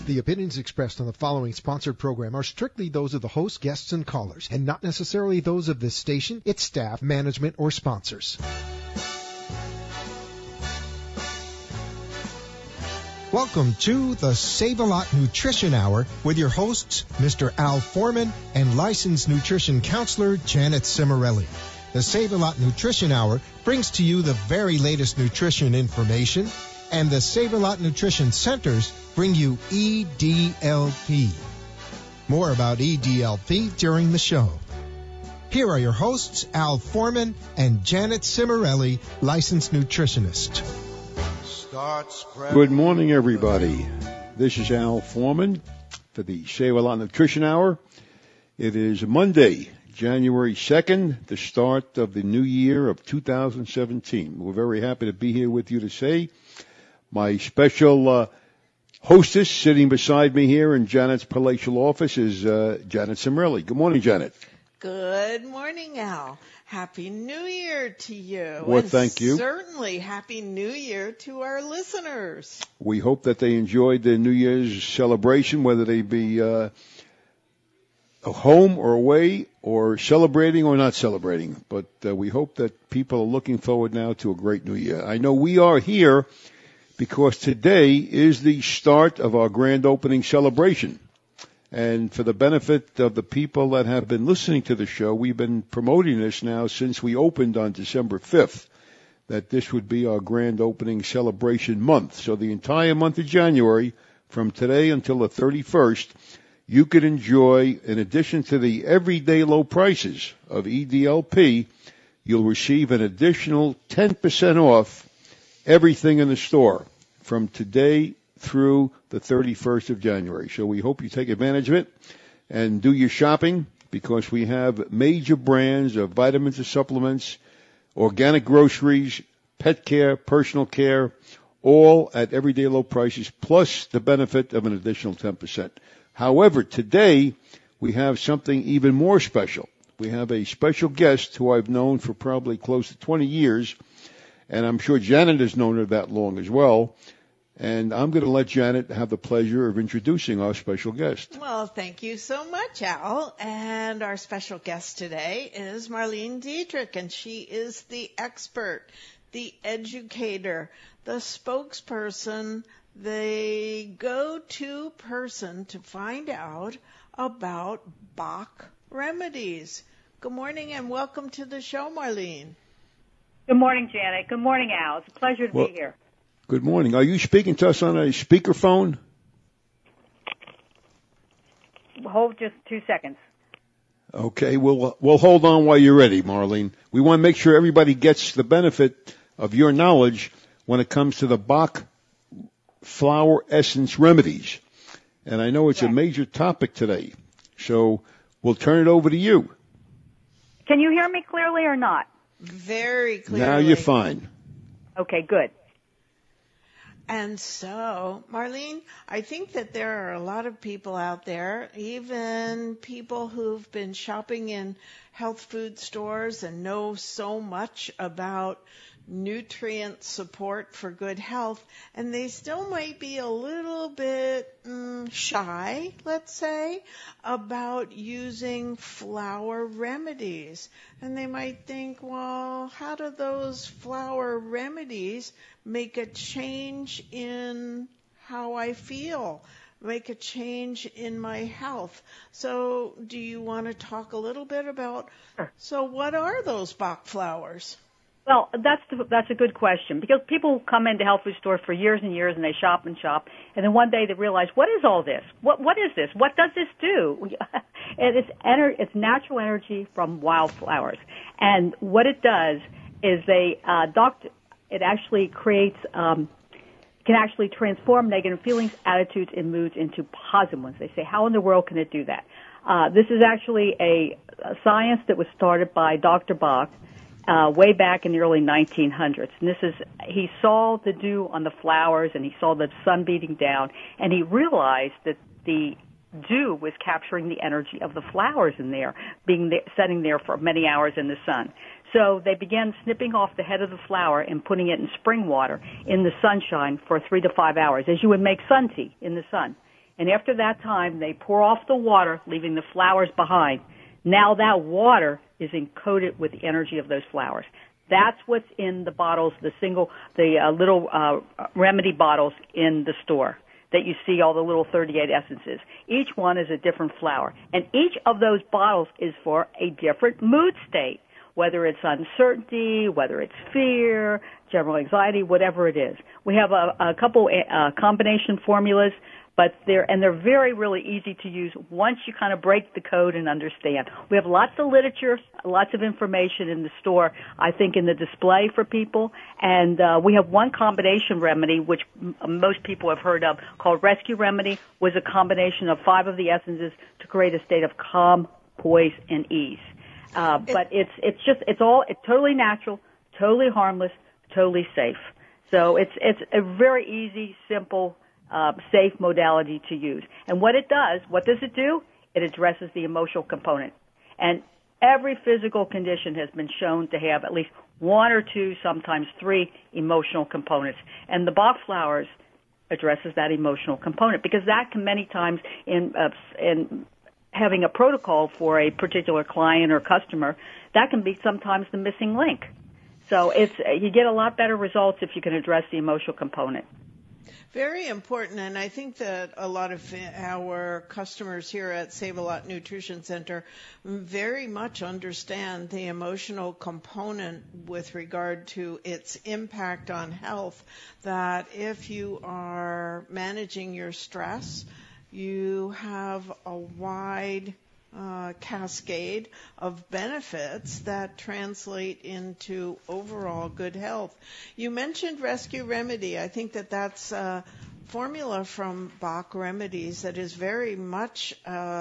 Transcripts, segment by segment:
The opinions expressed on the following sponsored program are strictly those of the host, guests, and callers, and not necessarily those of this station, its staff, management, or sponsors. Welcome to the Save-A-Lot Nutrition Hour with your hosts, Mr. Al Foreman and licensed nutrition counselor Janet Cimarelli. The Save-A-Lot Nutrition Hour brings to you the very latest nutrition information, and the Save-A-Lot Nutrition Centers bring you EDLP. More about EDLP during the show. Here are your hosts, Al Foreman and Janet Cimarelli, licensed nutritionist. Good morning, everybody. This is Al Foreman for the Save-A-Lot Nutrition Hour. It is Monday, January 2nd, the start of the new year of 2017. We're very happy to be here with you to say. My special hostess sitting beside me here in Janet's palatial office is Janet Cimarelli. Good morning, Janet. Good morning, Al. Happy New Year to you. Well, thank you. Certainly Happy New Year to our listeners. We hope that they enjoyed the New Year's celebration, whether they be home or away or celebrating or not celebrating. But we hope that people are looking forward now to a great New Year. I know we are here because today is the start of our grand opening celebration. And for the benefit of the people that have been listening to the show, we've been promoting this now since we opened on December 5th, that this would be our grand opening celebration month. So the entire month of January, from today until the 31st, you could enjoy, in addition to the everyday low prices of EDLP, you'll receive an additional 10% off everything in the store from today through the 31st of January. So we hope you take advantage of it and do your shopping, because we have major brands of vitamins and supplements, organic groceries, pet care, personal care, all at everyday low prices, plus the benefit of an additional 10%. However, today we have something even more special. We have a special guest who I've known for probably close to 20 years, and I'm sure Janet has known her that long as well. And I'm going to let Janet have the pleasure of introducing our special guest. Well, thank you so much, Al. And our special guest today is Marlene Dietrich, and she is the expert, the educator, the spokesperson, the go-to person to find out about Bach remedies. Good morning and welcome to the show, Marlene. Good morning, Janet. Good morning, Al. It's a pleasure to be here. Good morning. Are you speaking to us on a speakerphone? Hold just 2 seconds. Okay, we'll hold on while you're ready, Marlene. We want to make sure everybody gets the benefit of your knowledge when it comes to the Bach flower essence remedies. And I know it's a major topic today, so we'll turn it over to you. Can you hear me clearly or not? Very clearly. Now you're fine. Okay, good. And so, Marlene, I think that there are a lot of people out there, even people who've been shopping in health food stores and know so much about nutrient support for good health, and they still might be a little bit shy, let's say, about using flower remedies. And they might think, well, how do those flower remedies make a change in how I feel, make a change in my health? So do you want to talk a little bit about, so what are those Bach flowers? Well, that's a good question, because people come into health food stores for years and years, and they shop and shop, and then one day they realize, what is all this? What is this? What does this do? And it's natural energy from wildflowers, and what it does is it actually creates can actually transform negative feelings, attitudes, and moods into positive ones. They say, how in the world can it do that? This is actually a science that was started by Dr. Bach way back in the early 1900s. And he saw the dew on the flowers, and he saw the sun beating down, and he realized that the dew was capturing the energy of the flowers in there, sitting there for many hours in the sun. So they began snipping off the head of the flower and putting it in spring water in the sunshine for 3 to 5 hours, as you would make sun tea in the sun. And after that time, they pour off the water, leaving the flowers behind. Now that water is encoded with the energy of those flowers. That's what's in the bottles, the little remedy bottles in the store that you see, all the little 38 essences. Each one is a different flower. And each of those bottles is for a different mood state, whether it's uncertainty, whether it's fear, general anxiety, whatever it is. We have a couple combination formulas, but they're very, really easy to use once you kind of break the code and understand. We have lots of literature, lots of information in the store, I think, in the display for people. And we have one combination remedy, which most people have heard of, called Rescue Remedy, was a combination of 5 of the essences to create a state of calm, poise, and ease. But it's totally natural, totally harmless, totally safe. So it's a very easy, simple, safe modality to use. And what does it do? It addresses the emotional component. And every physical condition has been shown to have at least 1 or 2, sometimes 3 emotional components. And the Bach flowers addresses that emotional component, because that can many times in having a protocol for a particular client or customer, that can be sometimes the missing link. So you get a lot better results if you can address the emotional component. Very important, and I think that a lot of our customers here at Save-A-Lot Nutrition Center very much understand the emotional component with regard to its impact on health, that if you are managing your stress, you have a wide cascade of benefits that translate into overall good health. You mentioned Rescue Remedy. I think that that's a formula from Bach Remedies that is very much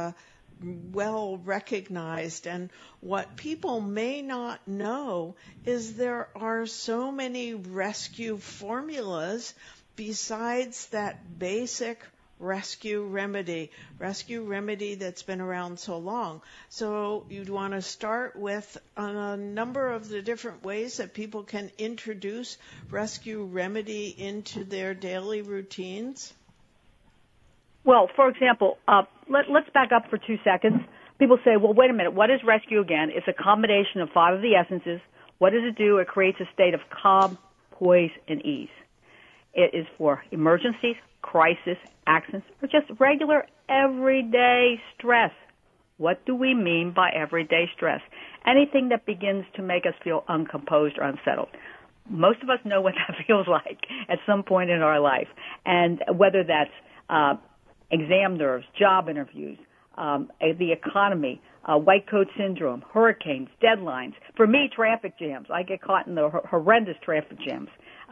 well recognized. And what people may not know is there are so many rescue formulas besides that basic rescue remedy that's been around so long. So you'd want to start with a number of the different ways that people can introduce rescue remedy into their daily routines. Well, for example, let's back up for 2 seconds. People say, well, wait a minute, what is rescue again? It's a combination of 5 of the essences. What does it do? It creates a state of calm, poise, and ease. It is for emergencies, crisis, accidents, or just regular everyday stress. What do we mean by everyday stress? Anything that begins to make us feel uncomposed or unsettled. Most of us know what that feels like at some point in our life. And whether that's exam nerves, job interviews, the economy, white coat syndrome, hurricanes, deadlines. For me, traffic jams. I get caught in the horrendous traffic jams.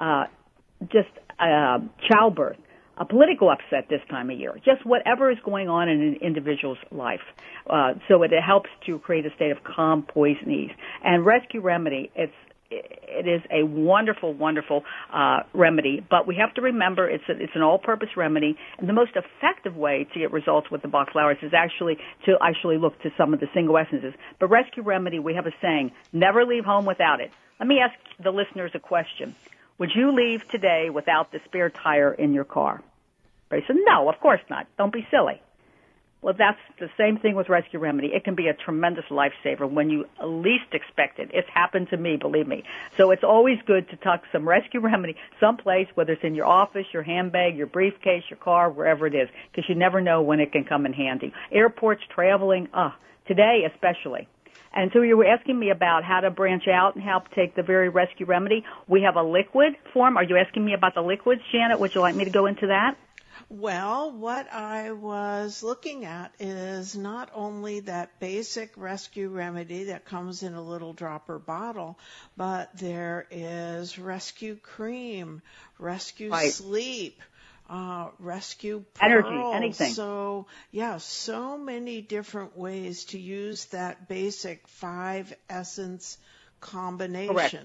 Childbirth. A political upset this time of year, just whatever is going on in an individual's life. So it helps to create a state of calm, poise, and ease. And Rescue Remedy, it is a wonderful, wonderful remedy, but we have to remember it's an all-purpose remedy, and the most effective way to get results with the Bach flowers is actually look to some of the single essences. But Rescue Remedy, we have a saying, never leave home without it. Let me ask the listeners a question. Would you leave today without the spare tire in your car? They said, no, of course not. Don't be silly. Well, that's the same thing with Rescue Remedy. It can be a tremendous lifesaver when you least expect it. It's happened to me, believe me. So it's always good to tuck some Rescue Remedy someplace, whether it's in your office, your handbag, your briefcase, your car, wherever it is, because you never know when it can come in handy. Airports, traveling, today especially. And so you were asking me about how to branch out and how to take the very Rescue Remedy. We have a liquid form. Are you asking me about the liquids, Janet? Would you like me to go into that? Well, what I was looking at is not only that basic Rescue Remedy that comes in a little dropper bottle, but there is Rescue Cream, Rescue Sleep, Rescue Pearls. Energy, anything. So, so many different ways to use that basic 5 essence combination. Correct.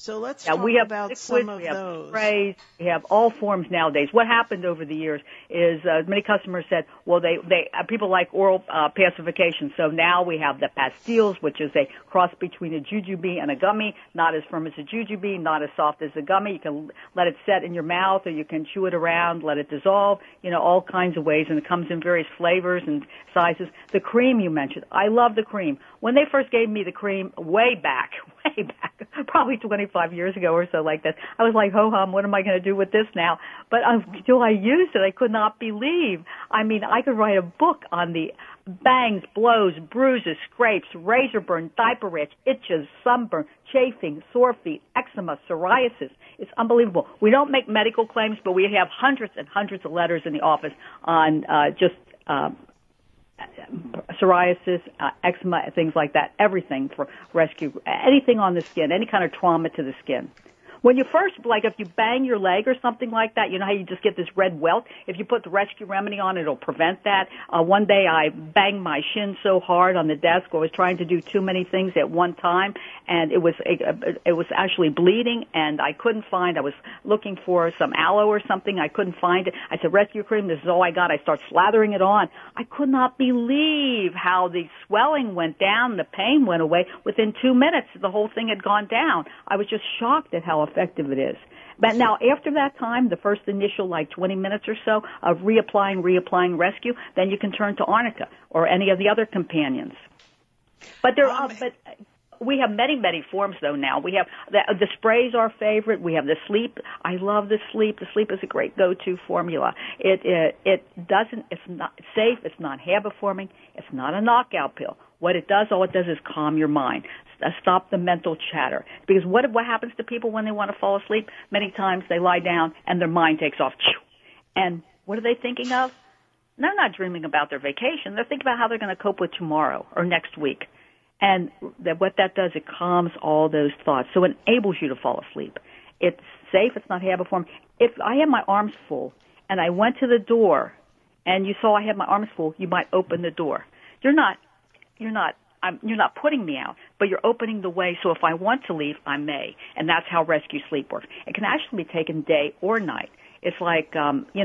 So let's Now, talk we have about liquids, some of we have those. sprays, we have all forms nowadays. What happened over the years is many customers said, well, people like oral pacification, so now we have the pastilles, which is a cross between a jujube and a gummy, not as firm as a jujube, not as soft as a gummy. You can let it set in your mouth, or you can chew it around, let it dissolve, all kinds of ways, and it comes in various flavors and sizes. The cream you mentioned, I love the cream. When they first gave me the cream way back, probably 25 years ago or so like that, I was like, ho-hum, what am I going to do with this now? But until I used it, I could not believe. I mean, I could write a book on the bangs, blows, bruises, scrapes, razor burn, diaper itch, itches, sunburn, chafing, sore feet, eczema, psoriasis. It's unbelievable. We don't make medical claims, but we have hundreds and hundreds of letters in the office on psoriasis, eczema, things like that, everything for rescue, anything on the skin, any kind of trauma to the skin. When you first, like if you bang your leg or something like that, you know how you just get this red welt? If you put the rescue remedy on, it'll prevent that. One day I banged my shin so hard on the desk, I was trying to do too many things at one time, and it was actually bleeding, and I was looking for some aloe or something. I couldn't find it. I said, rescue cream, this is all I got. I start slathering it on. I could not believe how the swelling went down, the pain went away. Within 2 minutes, the whole thing had gone down. I was just shocked at how effective it is. But now, after that time, the first initial 20 minutes or so of reapplying rescue, then you can turn to Arnica or any of the other companions. But we have many, many forms though now. We have the sprays, our favorite. We have the Sleep. I love the Sleep. The Sleep is a great go-to formula. It's not safe. It's not habit forming. It's not a knockout pill. All it does is calm your mind. Stop the mental chatter. Because what happens to people when they want to fall asleep? Many times they lie down and their mind takes off. And what are they thinking of? They're not dreaming about their vacation. They're thinking about how they're going to cope with tomorrow or next week. And what that does, it calms all those thoughts. So it enables you to fall asleep. It's safe. It's not habit forming. If I had my arms full and I went to the door and you saw I had my arms full, you might open the door. You're not putting me out, but you're opening the way, so if I want to leave, I may. And that's how Rescue Sleep works. It can actually be taken day or night. It's like,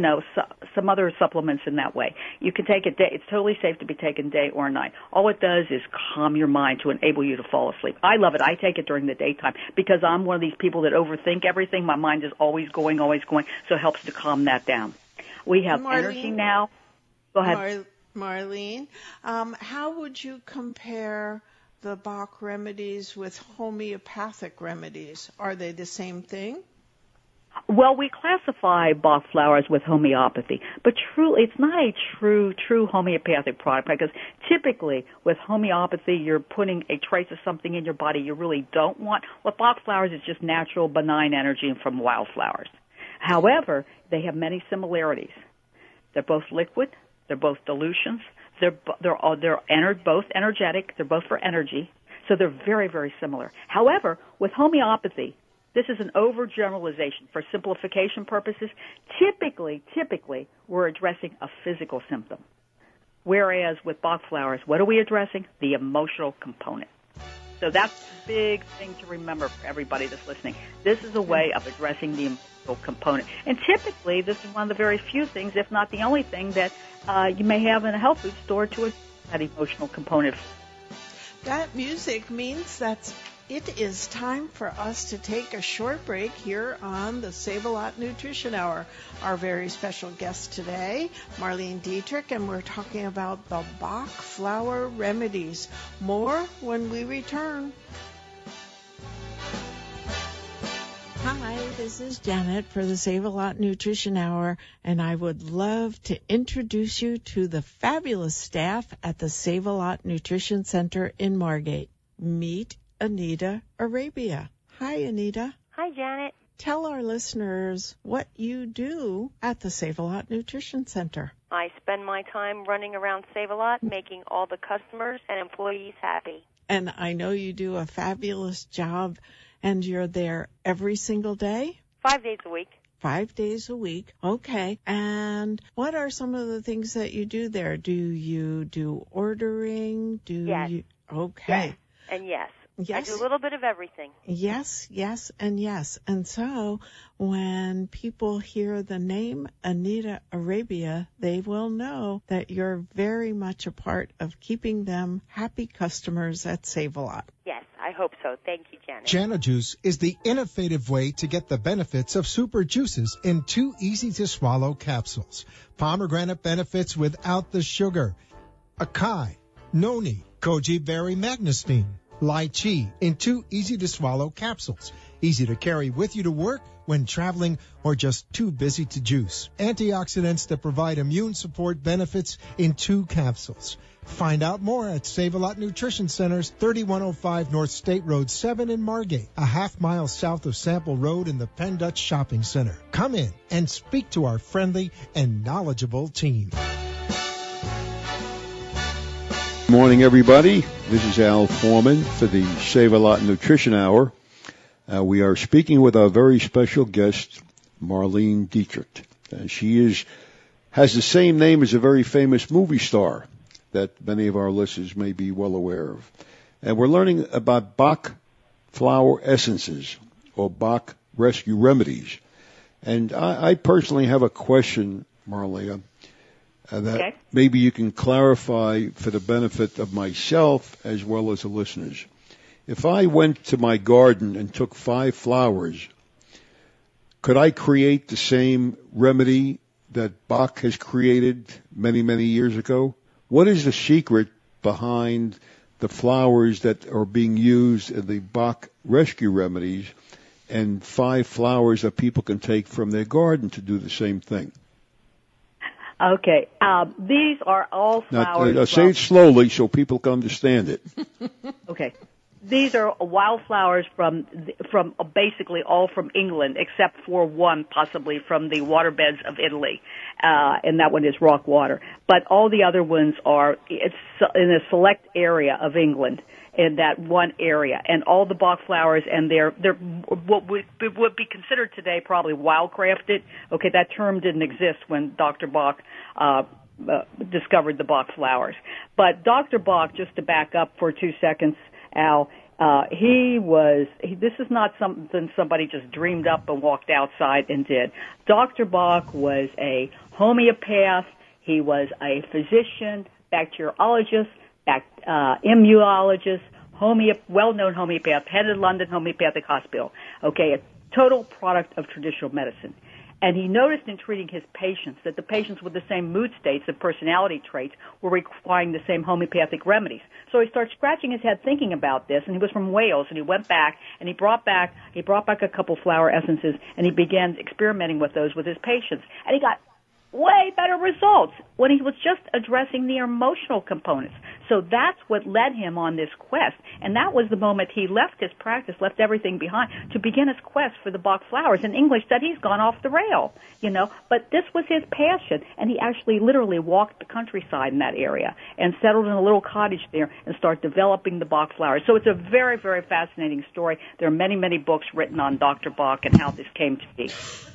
some other supplements in that way. You can take it day. It's totally safe to be taken day or night. All it does is calm your mind to enable you to fall asleep. I love it. I take it during the daytime because I'm one of these people that overthink everything. My mind is always going, so it helps to calm that down. We have energy now. Go ahead. Marlene, how would you compare the Bach remedies with homeopathic remedies? Are they the same thing? Well, we classify Bach flowers with homeopathy, but truly, it's not a true homeopathic product because typically with homeopathy, you're putting a trace of something in your body you really don't want. With Bach flowers, it's just natural, benign energy from wildflowers. However, they have many similarities. They're both liquid. They're both dilutions. They're both energetic. They're both for energy. So they're very, very similar. However, with homeopathy, this is an overgeneralization. For simplification purposes, typically, we're addressing a physical symptom. Whereas with Bach flowers, what are we addressing? The emotional component. So that's a big thing to remember for everybody that's listening. This is a way of addressing the emotional component. And typically, this is one of the very few things, if not the only thing, that you may have in a health food store to address that emotional component. That music means that it is time for us to take a short break here on the Save-A-Lot Nutrition Hour. Our very special guest today, Marlene Dietrich, and we're talking about the Bach flower remedies. More when we return. Hi, this is Janet for the Save-A-Lot Nutrition Hour, and I would love to introduce you to the fabulous staff at the Save-A-Lot Nutrition Center in Margate. Meet Anita Arabia. Hi, Anita. Hi, Janet. Tell our listeners what you do at the Save-A-Lot Nutrition Center. I spend my time running around Save-A-Lot, making all the customers and employees happy. And I know you do a fabulous job, and you're there every single day? 5 days a week. 5 days a week. Okay. And what are some of the things that you do there? Do you do ordering? Yes. Okay. Yes. And yes. Yes. I do a little bit of everything. Yes, yes, and yes. And so when people hear the name Anita Arabia, they will know that you're very much a part of keeping them happy customers at Save-A-Lot. Yes, I hope so. Thank you, Janet. Jana Juice is the innovative way to get the benefits of super juices in 2 easy-to-swallow capsules. Pomegranate benefits without the sugar. Acai, noni, goji berry magnesine, lychee in 2 easy-to-swallow capsules. Easy to carry with you to work, when traveling, or just too busy to juice. Antioxidants that provide immune support benefits in 2 capsules. Find out more at Save-A-Lot Nutrition Centers, 3105 North State Road 7 in Margate, a half-mile south of Sample Road in the Penn Dutch Shopping Center. Come in and speak to our friendly and knowledgeable team. Good morning, everybody. This is Al Foreman for the Save-A-Lot Nutrition Hour. We are speaking with our very special guest, Marlene Dietrich. She has the same name as a very famous movie star that many of our listeners may be well aware of. And we're learning about Bach flower essences or Bach rescue remedies. And I personally have a question, Marlene, that maybe you can clarify for the benefit of myself as well as the listeners. If I went to my garden and took 5 flowers, could I create the same remedy that Bach has created many, many years ago? What is the secret behind the flowers that are being used in the Bach rescue remedies and 5 flowers that people can take from their garden to do the same thing? Okay. These are all flowers. Now, say it slowly so people can understand it. Okay. These are wildflowers from basically all from England, except for one possibly from the waterbeds of Italy, and that one is rock water. But all the other ones are in a select area of England, in that one area, and all the Bach flowers, and they're what would be considered today probably wildcrafted. Okay, that term didn't exist when Dr. Bach discovered the Bach flowers. But Dr. Bach, just to back up for 2 seconds, Al, this is not something somebody just dreamed up and walked outside and did. Dr. Bach was a homeopath. He was a physician, bacteriologist, immunologist, well-known homeopath, head of London Homeopathic Hospital. Okay, a total product of traditional medicine. And he noticed in treating his patients that the patients with the same mood states and personality traits were requiring the same homeopathic remedies. So he started scratching his head thinking about this, and he was from Wales, and he went back, and he brought back a couple flower essences, and he began experimenting with those with his patients. And he got way better results when he was just addressing the emotional components. So that's what led him on this quest. And that was the moment he left his practice, left everything behind to begin his quest for the Bach flowers. In English, that he's gone off the rail, But this was his passion. And he actually literally walked the countryside in that area and settled in a little cottage there and started developing the Bach flowers. So it's a very, very fascinating story. There are many, many books written on Dr. Bach and how this came to be.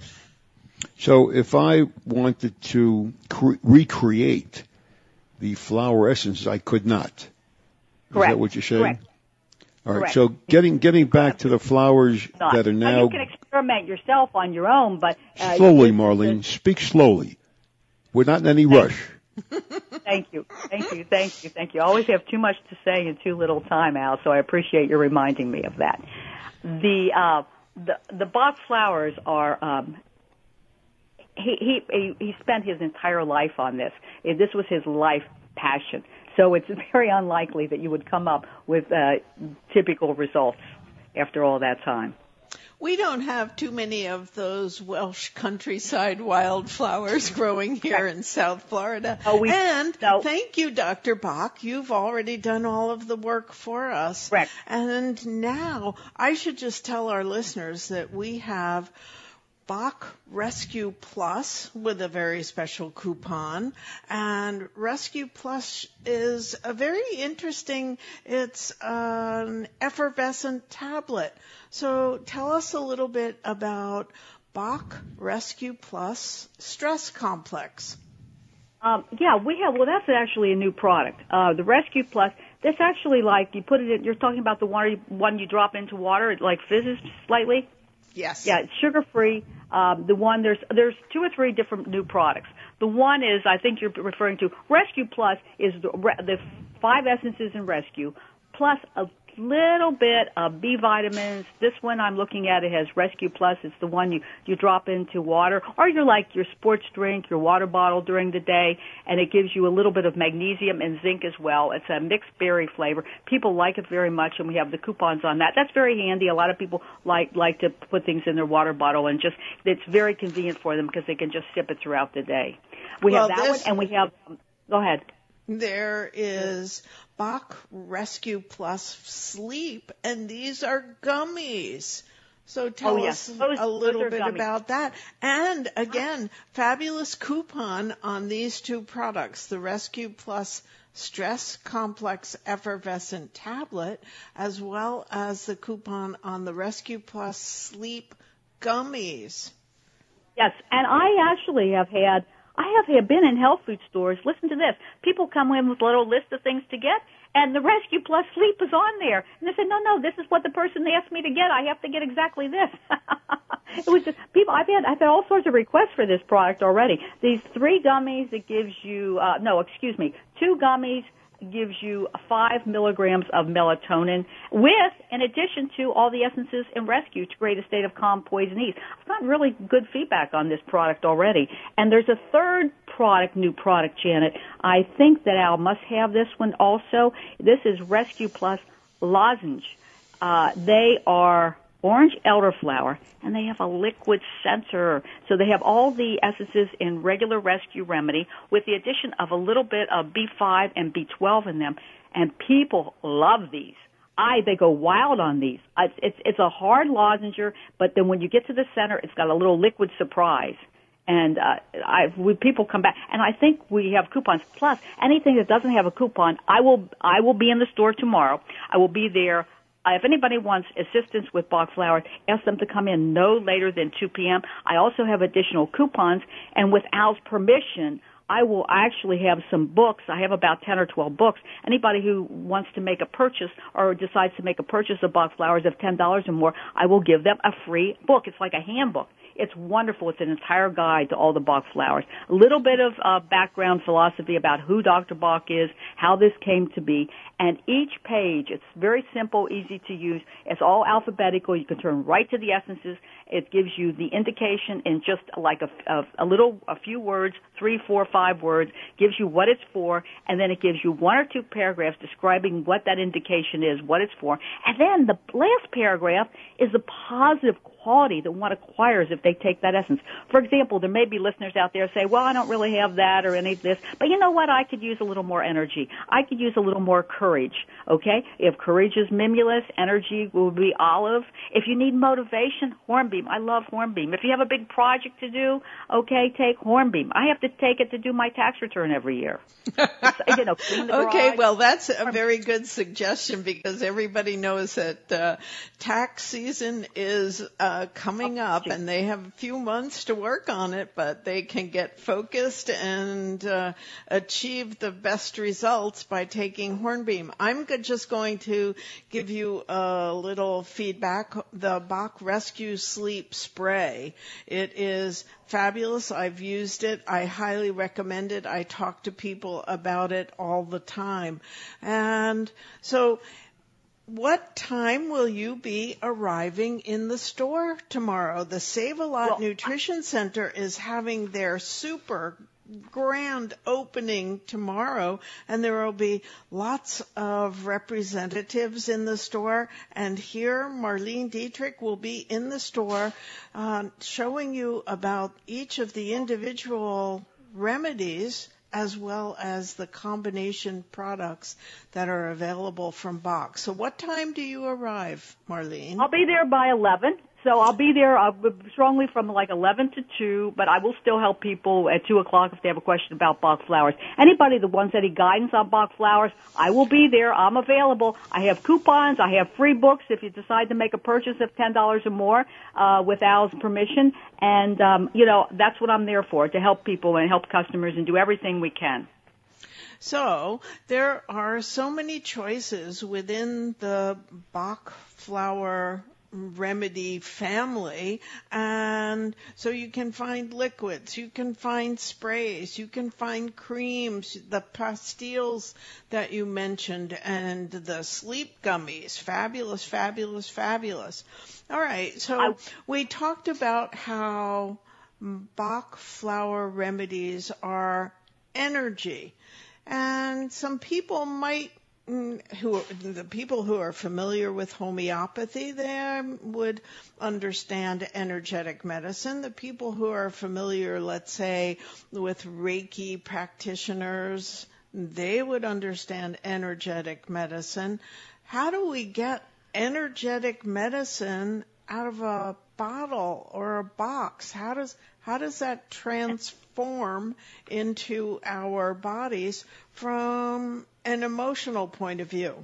So if I wanted to recreate the flower essences, I could not. Correct. Is that what you're saying? Correct. All right. Correct. So getting back to the flowers that are now. You can experiment yourself on your own, but slowly, Marlene. Speak slowly. We're not in any rush. Thank you. I always have too much to say in too little time, Al. So I appreciate you reminding me of that. The Bach flowers are. He spent his entire life on this. This was his life passion. So it's very unlikely that you would come up with typical results after all that time. We don't have too many of those Welsh countryside wildflowers growing here in South Florida. Thank you, Dr. Bach. You've already done all of the work for us. Correct. And now I should just tell our listeners that we have Bach Rescue Plus with a very special coupon, and Rescue Plus is a very interesting, it's an effervescent tablet. So tell us a little bit about Bach Rescue Plus Stress Complex. Yeah, we have. Well, that's actually a new product. The Rescue Plus. That's actually like you put it in. You're talking about the one you drop into water. It like fizzes slightly. Yes. Yeah, it's sugar free. The one there's 2 or 3 different new products. The one is I think you're referring to Rescue Plus is the 5 essences in Rescue plus a little bit of B vitamins. This one I'm looking at, it has Rescue Plus. It's the one you drop into water, or you're like your sports drink, your water bottle during the day, and it gives you a little bit of magnesium and zinc as well. It's a mixed berry flavor. People like it very much, and we have the coupons on that. That's very handy. A lot of people like to put things in their water bottle, and just it's very convenient for them because they can just sip it throughout the day. We have that one, and we have. Go ahead. There is Bach Rescue Plus Sleep, and these are gummies. So tell us a little bit about that. And again, fabulous coupon on these 2 products, the Rescue Plus Stress Complex Effervescent Tablet, as well as the coupon on the Rescue Plus Sleep Gummies. Yes, and I actually have been in health food stores. Listen to this. People come in with a little list of things to get, and the Rescue Plus Sleep is on there. And they said, no, this is what the person asked me to get. I have to get exactly this. It was just people. I've had all sorts of requests for this product already. These 3 gummies, it gives you 2 gummies gives you 5 milligrams of melatonin with, in addition to all the essences in Rescue to create a state of calm, poise, and ease. I've gotten really good feedback on this product already. And there's a third new product, Janet. I think that Al must have this one also. This is Rescue Plus Lozenge. They are orange elderflower, and they have a liquid sensor. So they have all the essences in regular Rescue Remedy with the addition of a little bit of B5 and B12 in them, and people love these. They go wild on these. It's a hard lozenger, but then when you get to the center, it's got a little liquid surprise. And people come back, and I think we have coupons. Plus, anything that doesn't have a coupon, I will be in the store tomorrow. I will be there. If anybody wants assistance with Bach flowers, ask them to come in no later than 2 p.m. I also have additional coupons, and with Al's permission, I will actually have some books. I have about 10 or 12 books. Anybody who wants to make a purchase or decides to make a purchase of Bach flowers of $10 or more, I will give them a free book. It's like a handbook. It's wonderful. It's an entire guide to all the Bach flowers. A little bit of background philosophy about who Dr. Bach is, how this came to be, and each page, it's very simple, easy to use. It's all alphabetical. You can turn right to the essences. It gives you the indication in just like a few words, 3, 4, 5 words, gives you what it's for, and then it gives you 1 or 2 paragraphs describing what that indication is, what it's for. And then the last paragraph is the positive quality that one acquires if they take that essence. For example, there may be listeners out there say, well, I don't really have that or any of this, but you know what? I could use a little more energy. I could use a little more courage, okay? If courage is mimulus, energy will be olive. If you need motivation, hornbeam. I love hornbeam. If you have a big project to do, okay, take hornbeam. I have to take it to do my tax return every year. Clean the garage. Okay, well, that's a very good suggestion because everybody knows that tax season is coming up, and they have a few months to work on it, but they can get focused and achieve the best results by taking hornbeam. I'm just going to give you a little feedback. The Bach Rescue Sleep Spray. It is fabulous. I've used it. I highly recommend it. I talk to people about it all the time. And so what time will you be arriving in the store tomorrow? The Save-A-Lot Nutrition Center is having their super grand opening tomorrow, and there will be lots of representatives in the store. And here, Marlene Dietrich will be in the store showing you about each of the individual remedies as well as the combination products that are available from Bach. So what time do you arrive, Marlene? I'll be there by 11. So I'll be there strongly from like 11 to 2, but I will still help people at 2 o'clock if they have a question about Bach flowers. Anybody that wants any guidance on Bach flowers, I will be there. I'm available. I have coupons. I have free books if you decide to make a purchase of $10 or more with Al's permission. And, that's what I'm there for, to help people and help customers and do everything we can. So there are so many choices within the Bach flower remedy family, and so you can find liquids, you can find sprays, you can find creams, the pastilles that you mentioned, and the sleep gummies. Fabulous, fabulous, fabulous. All right, so we talked about how Bach flower remedies are energy, and some people might the people who are familiar with homeopathy, they would understand energetic medicine. The people who are familiar, let's say, with Reiki practitioners, they would understand energetic medicine. How do we get energetic medicine out of a bottle or a box? How does that transform into our bodies from an emotional point of view?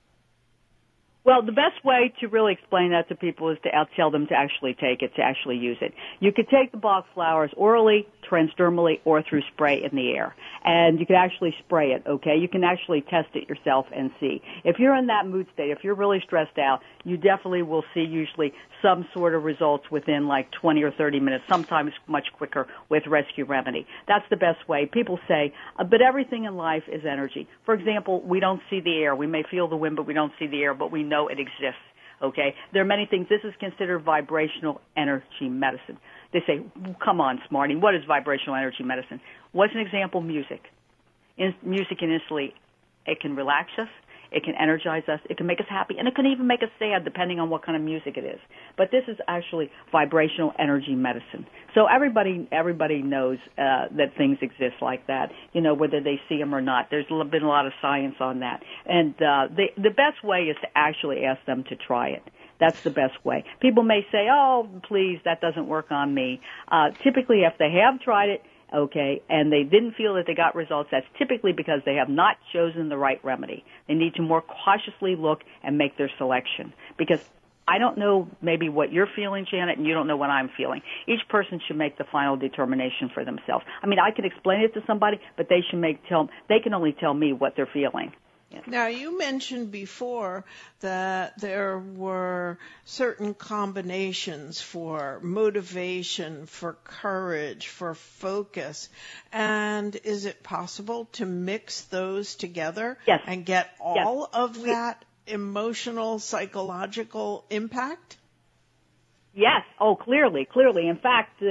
Well, the best way to really explain that to people is to tell them to actually take it, to actually use it. You could take the Bach flowers orally, transdermally, or through spray in the air. And you can actually spray it, okay? You can actually test it yourself and see. If you're in that mood state, if you're really stressed out, you definitely will see usually some sort of results within like 20 or 30 minutes, sometimes much quicker with Rescue Remedy. That's the best way. People say, but everything in life is energy. For example, we don't see the air. We may feel the wind, but we don't see the air, but we know it exists. Okay? There are many things. This is considered vibrational energy medicine. They say, come on, Smarty, what is vibrational energy medicine? What's an example? Music. Music can instantly, it can relax us, it can energize us, it can make us happy, and it can even make us sad depending on what kind of music it is. But this is actually vibrational energy medicine. So everybody knows that things exist like that, whether they see them or not. There's been a lot of science on that. And the best way is to actually ask them to try it. That's the best way. People may say, oh, please, that doesn't work on me. Typically, if they have tried it, okay, and they didn't feel that they got results, that's typically because they have not chosen the right remedy. They need to more cautiously look and make their selection. Because I don't know maybe what you're feeling, Janet, and you don't know what I'm feeling. Each person should make the final determination for themselves. I mean, I can explain it to somebody, but they can only tell me what they're feeling. Yes. Now, you mentioned before that there were certain combinations for motivation, for courage, for focus. And is it possible to mix those together Yes. and get all of that emotional, psychological impact? Yes. Oh, clearly. In fact,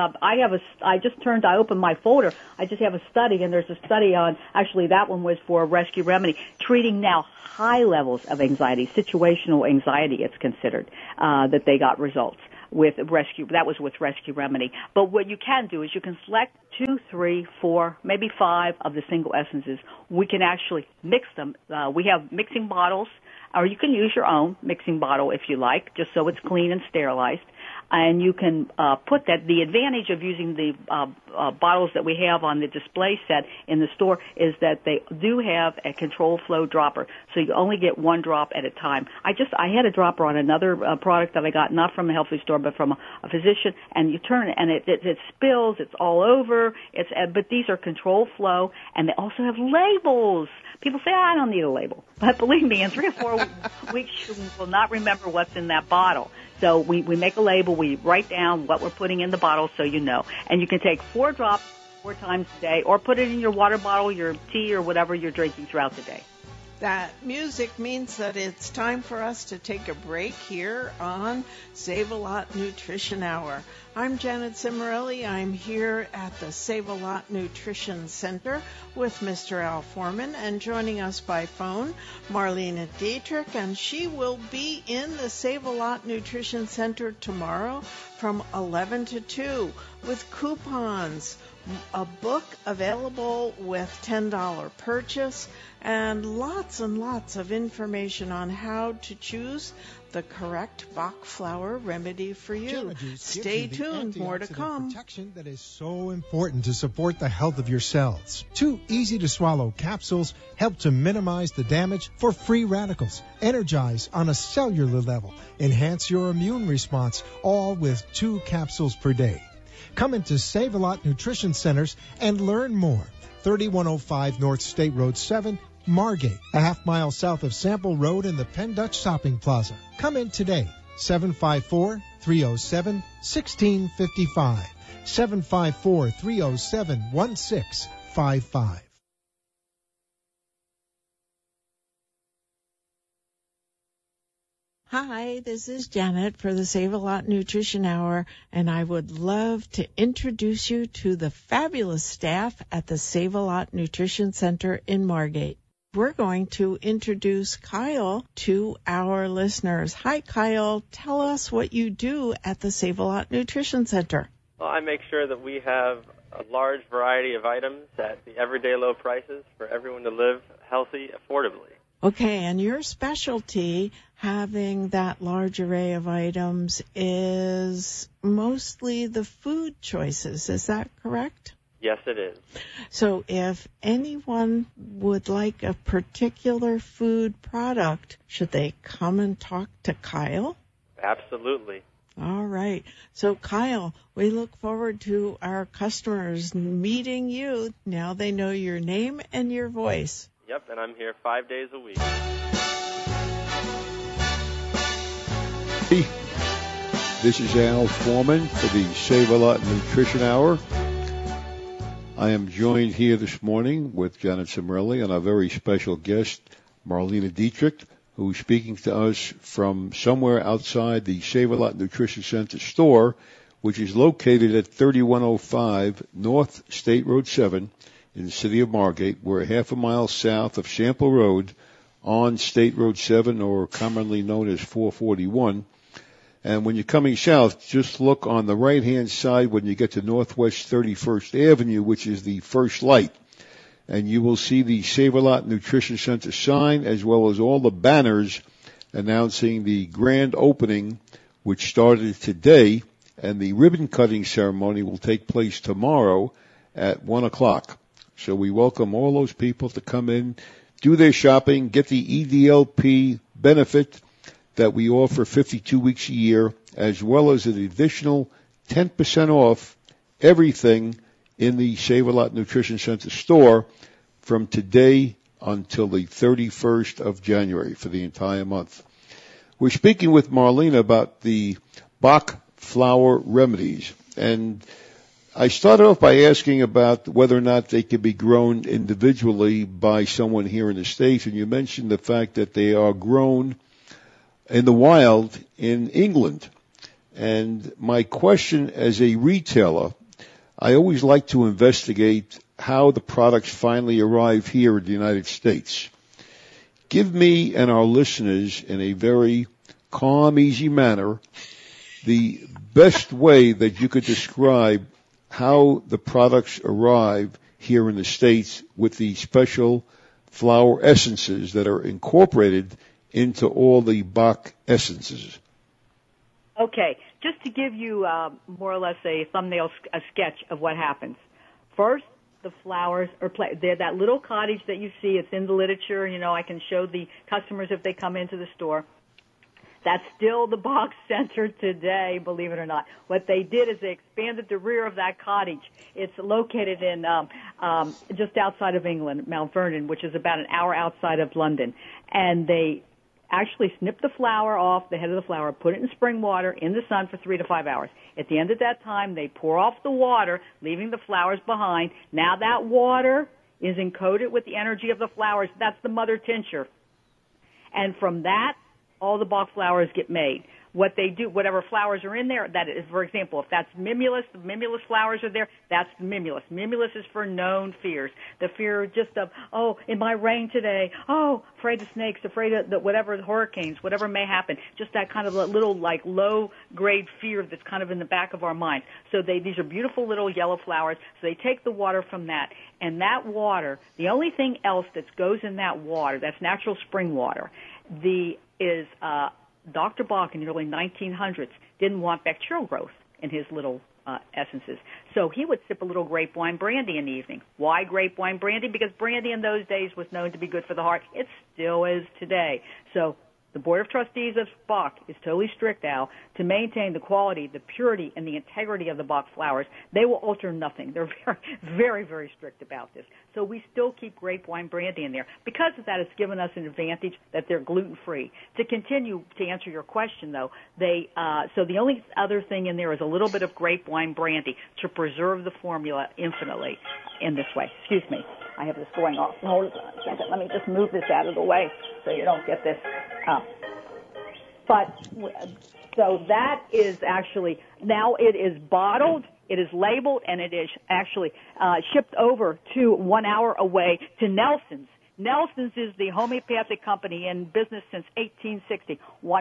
I opened my folder. I just have a study, and there's a study on, actually that one was for Rescue Remedy, treating now high levels of anxiety, situational anxiety it's considered, that they got results with Rescue. That was with Rescue Remedy. But what you can do is you can select 2, 3, 4, maybe 5 of the single essences. We can actually mix them. We have mixing bottles, or you can use your own mixing bottle if you like, just so it's clean and sterilized. And you can put that. The advantage of using the bottles that we have on the display set in the store is that they do have a control flow dropper, so you only get one drop at a time. I had a dropper on another product that I got not from a health food store but from a physician, and you turn it and it spills. It's all over. But these are control flow, and they also have labels. People say, I don't need a label. But believe me, in 3 or 4 weeks, you will not remember what's in that bottle. So we make a label. We write down what we're putting in the bottle so you know. And you can take 4 drops 4 times a day, or put it in your water bottle, your tea, or whatever you're drinking throughout the day. That music means that it's time for us to take a break here on Save-A-Lot Nutrition Hour. I'm Janet Cimarelli. I'm here at the Save-A-Lot Nutrition Center with Mr. Al Foreman, and joining us by phone, Marlena Dietrich, and she will be in the Save-A-Lot Nutrition Center tomorrow from 11 to 2 with coupons a book available with $10 purchase, and lots of information on how to choose the correct Bach flower remedy for you. Stay tuned, more to come. Protection that is so important to support the health of your cells. 2 easy-to-swallow capsules help to minimize the damage for free radicals, energize on a cellular level, enhance your immune response, all with 2 capsules per day. Come into Save-A-Lot Nutrition Centers and learn more. 3105 North State Road 7, Margate, a half-mile south of Sample Road in the Penn Dutch Shopping Plaza. Come in today, 754-307-1655, 754-307-1655. Hi, this is Janet for the Save-A-Lot Nutrition Hour, and I would love to introduce you to the fabulous staff at the Save-A-Lot Nutrition Center in Margate. We're going to introduce Kyle to our listeners. Hi, Kyle. Tell us what you do at the Save-A-Lot Nutrition Center. Well, I make sure that we have a large variety of items at the everyday low prices for everyone to live healthy, affordably. Okay, and your specialty, having that large array of items, is mostly the food choices. Is that correct? Yes, it is. So if anyone would like a particular food product, should they come and talk to Kyle? Absolutely. All right. So, Kyle, we look forward to our customers meeting you. Now they know your name and your voice. Yep, and I'm here 5 days a week. This is Al Foreman for the Save-A-Lot Nutrition Hour. I am joined here this morning with Janet Cimarelli and our very special guest, Marlena Dietrich, who's speaking to us from somewhere outside the Save-A-Lot Nutrition Center store, which is located at 3105 North State Road 7 in the city of Margate. We're half a mile south of Sample Road on State Road 7, or commonly known as 441. And when you're coming south, just look on the right-hand side when you get to Northwest 31st Avenue, which is the first light. And you will see the Save-A-Lot Nutrition Center sign, as well as all the banners announcing the grand opening, which started today. And the ribbon-cutting ceremony will take place tomorrow at 1 o'clock. So we welcome all those people to come in, do their shopping, get the EDLP benefit that we offer 52 weeks a year, as well as an additional 10% off everything in the Save-A-Lot Nutrition Center store from today until the 31st of January for the entire month. We're speaking with Marlena about the Bach flower remedies, and I started off by asking about whether or not they could be grown individually by someone here in the States, and you mentioned the fact that they are grown in the wild in England. And my question as a retailer, I always like to investigate how the products finally arrive here in the United States. Give me and our listeners, in a very calm, easy manner, the best way that you could describe how the products arrive here in the States with the special flower essences that are incorporated into all the Bach essences. Okay, just to give you more or less a thumbnail, a sketch of what happens. First, the flowers are they're that little cottage that you see. It's in the literature. You know, I can show the customers if they come into the store. That's still the Bach Center today, believe it or not. What they did is they expanded the rear of that cottage. It's located in just outside of England, Mount Vernon, which is about an hour outside of London. And they actually snip the flower off, the head of the flower, put it in spring water in the sun for 3 to 5 hours. At the end of that time, they pour off the water, leaving the flowers behind. Now that water is encoded with the energy of the flowers. That's the mother tincture. And from that, all the Bach flowers get made. what they do, whatever flowers are in there, that is, for example, if that's mimulus, the mimulus flowers are there, that's the mimulus. Mimulus is for known fears. The fear just of, oh, it might rain today. Oh, afraid of snakes, afraid of whatever, the hurricanes, whatever may happen. Just that kind of a little, like, low-grade fear that's kind of in the back of our mind. So these are beautiful little yellow flowers. So they take the water from that. And that water, the only thing else that goes in that water, that's natural spring water, is Dr. Bach in the early 1900s didn't want bacterial growth in his little essences. So he would sip a little grape wine brandy in the evening. Why grape wine brandy? Because brandy in those days was known to be good for the heart. It still is today. So the Board of Trustees of Bach is totally strict, Al, to maintain the quality, the purity, and the integrity of the Bach flowers. They will alter nothing. They're very, very, very strict about this. So we still keep grape wine brandy in there. Because of that, it's given us an advantage that they're gluten-free. To continue to answer your question, though, so the only other thing in there is a little bit of grape wine brandy to preserve the formula infinitely in this way. Excuse me. I have this going off. Hold on a second. Let me just move this out of the way so you don't get this. So that is actually, now it is bottled, it is labeled, and it is actually shipped over to 1 hour away to Nelson's. Nelson's is the homeopathic company in business since 1860,